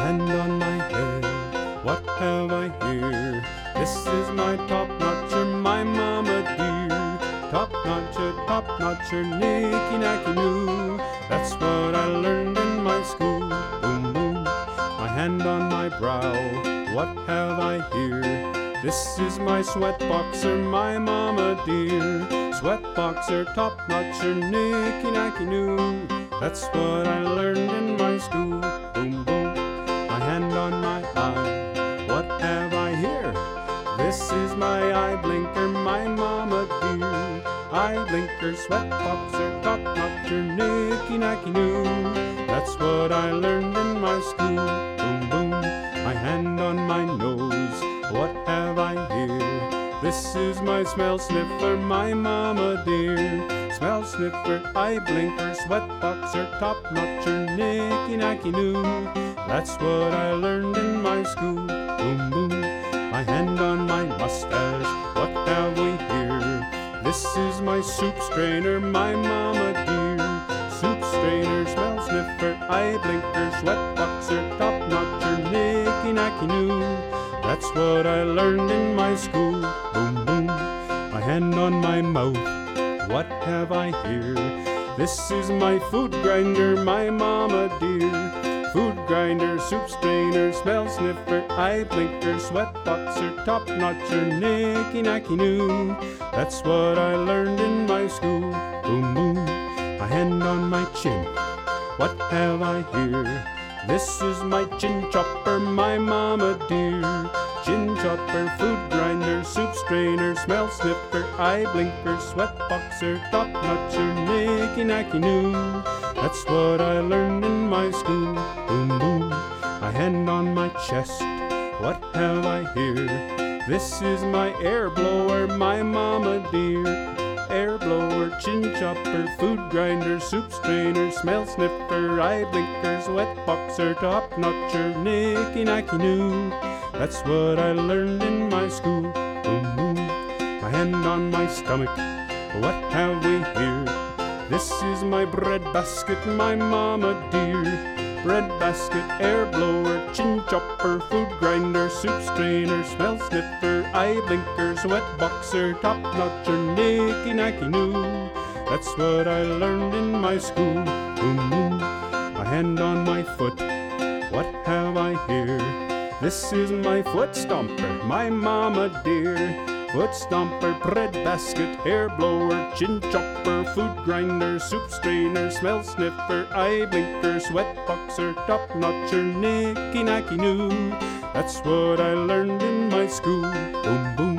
hand on my head, what have I here? This is my top-notcher, my mama dear. Top-notcher, nicky-nacky-noo. That's what I learned in my school. Boom, boom, my hand on my brow, what have I here? This is my sweat boxer, my mama dear. Sweat boxer, top-notcher, nicky-nacky-noo. That's what I learned in my school. Boom, boom, my hand on my eye, what have I here? This is my eye blinker, my mama dear. Eye blinker, sweat boxer, top-notcher, nicky-nacky-noo. That's what I learned in my school. Boom, boom, my hand on my nose, what have I here? This is my smell sniffer, my mama dear. Smell sniffer, eye blinker, sweat boxer, top-notcher, nicky-nacky-noo. That's what I learned in my school. Boom, boom, my hand on my mustache, what have we here? This is my soup strainer, my mama dear. Soup strainer, smell sniffer, eye blinker, sweat boxer, top-notcher, nicky-nacky-noo. That's what I learned in my school. Boom, boom, my hand on my mouth, what have I here? This is my food grinder, my mama dear. Food grinder, soup strainer, smell sniffer, eye blinker, sweat boxer, top-notcher, nicky-nacky-noo. That's what I learned in my school. Boom, boom, my hand on my chin, what have I here? This is my chin chopper, my mama dear. Chin chopper, food grinder, soup strainer, smell sniffer, eye blinker, sweat boxer, top-notcher, nicky-nacky-noo. That's what I learned in my school. Boom, boom, my hand on my chest, what have I here? This is my air blower, my mama dear. Air blower, chin chopper, food grinder, soup strainer, smell sniffer, eye blinker, sweat boxer, top-notcher, nicky-nacky-noo. That's what I learned in my school. Boom, boom, my hand on my stomach, what have we here? This is my bread basket, my mama dear. Bread basket, air blower, chin chopper, food grinder, soup strainer, smell sniffer, eye blinker, sweat boxer, top-notcher, nicky-nacky-noo. That's what I learned in my school. Boom, boom, my hand on my foot, what have I here? This is my foot stomper, my mama dear. Foot stomper, bread basket, hair blower, chin chopper, food grinder, soup strainer, smell sniffer, eye blinker, sweat boxer, top-notcher, nicky-nacky-noo. That's what I learned in my school. Boom, boom.